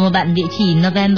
email bạn địa chỉ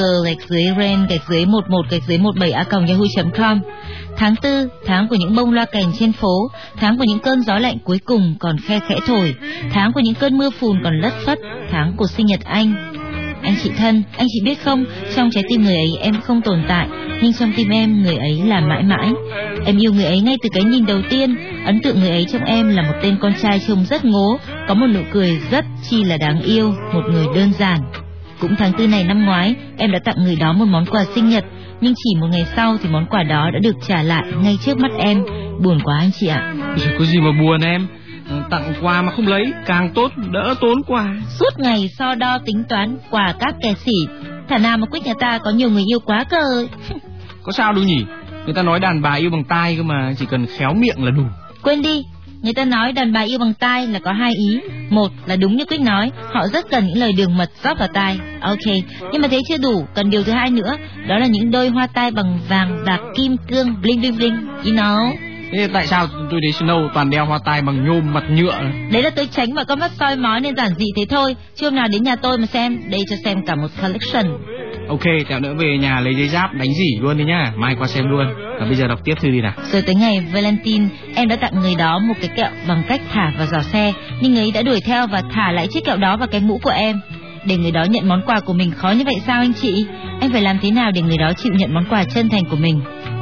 november_rain_11_17@yahoo.com. Tháng 4, tháng của những bông loa kèn trên phố, tháng của những cơn gió lạnh cuối cùng còn khe khẽ thổi, tháng của những cơn mưa phùn còn lất phất, tháng của sinh nhật anh. Anh chị thân, anh chị biết không, trong trái tim người ấy em không tồn tại, nhưng trong tim em người ấy là mãi mãi. Em yêu người ấy ngay từ cái nhìn đầu tiên. Ấn tượng người ấy trong em là một tên con trai trông rất ngố, có một nụ cười rất chi là đáng yêu, một người đơn giản. Cũng tháng 4 này năm ngoái, em đã tặng người đó một món quà sinh nhật, nhưng chỉ một ngày sau thì món quà đó đã được trả lại ngay trước mắt em. Buồn quá anh chị ạ. Có gì mà buồn em, tặng quà mà không lấy càng tốt, đỡ tốn quà. Suốt ngày so đo tính toán quà các kẻ sỉ, thả nào mà Quick nhà ta có nhiều người yêu quá cơ. Có sao đâu nhỉ, người ta nói đàn bà yêu bằng tai cơ mà, chỉ cần khéo miệng là đủ. Quên đi, người ta nói đàn bà yêu bằng tai là có hai ý. Một là đúng như Quick nói, họ rất cần những lời đường mật rót vào tai. Ok, nhưng mà thế chưa đủ, cần điều thứ hai nữa, đó là những đôi hoa tai bằng vàng, bạc, kim cương, bling bling bling, you know. Thế tại sao tôi thấy Snow toàn đeo hoa tai bằng nhôm mặt nhựa? Đấy là tôi tránh vào con mắt soi mói nên giản dị thế thôi. Chứ hôm nào đến nhà tôi mà xem, đây cho xem cả một collection. Ok, tẹo nữa về nhà lấy giấy giáp đánh dỉ luôn đi nhá, mai qua xem luôn. Và bây giờ đọc tiếp thư đi nào. Rồi tới ngày Valentine, em đã tặng người đó một cái kẹo bằng cách thả vào giỏ xe, nhưng người ấy đã đuổi theo và thả lại chiếc kẹo đó vào cái mũ của em. Để người đó nhận món quà của mình khó như vậy sao anh chị? Anh phải làm thế nào để người đó chịu nhận món quà chân thành của mình?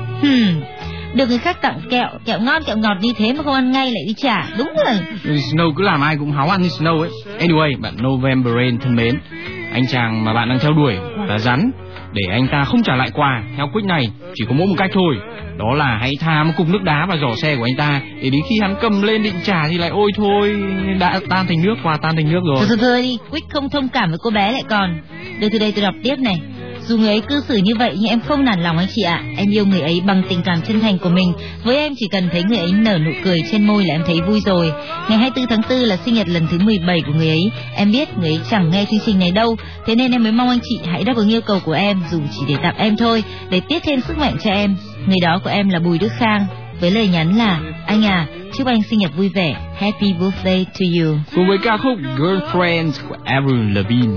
Được người khác tặng kẹo ngon kẹo ngọt như thế mà không ăn ngay lại đi trả, đúng là Snow cứ làm ai cũng háo ăn như Snow ấy. Anyway, bạn November Rain thân mến, anh chàng mà bạn đang theo đuổi là rắn. Để anh ta không trả lại quà theo Quick này, chỉ có mỗi một cách thôi, đó là hãy tha một cục nước đá vào giỏ xe của anh ta, để đến khi hắn cầm lên định trả thì lại ôi thôi, đã tan thành nước, quà tan thành nước rồi. Thôi đi, Quick không thông cảm với cô bé lại còn. Được, từ đây tôi đọc tiếp này. Dù người ấy cư xử như vậy nhưng em không nản lòng anh chị ạ. Em yêu người ấy bằng tình cảm chân thành của mình. Với em chỉ cần thấy người ấy nở nụ cười trên môi là em thấy vui rồi. Ngày 24 tháng 4 là sinh nhật lần thứ 17 của người ấy. Em biết người ấy chẳng nghe chương trình này đâu, thế nên em mới mong anh chị hãy đáp ứng yêu cầu của em, dù chỉ để tặng em thôi, để tiết thêm sức mạnh cho em. Người đó của em là Bùi Đức Khang, với lời nhắn là: anh à, chúc anh sinh nhật vui vẻ, Happy birthday to you. Cùng với ca khúc Girlfriends của Avril Lavigne.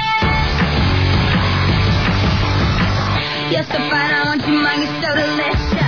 You're so fine, I want your mind, you're so delicious.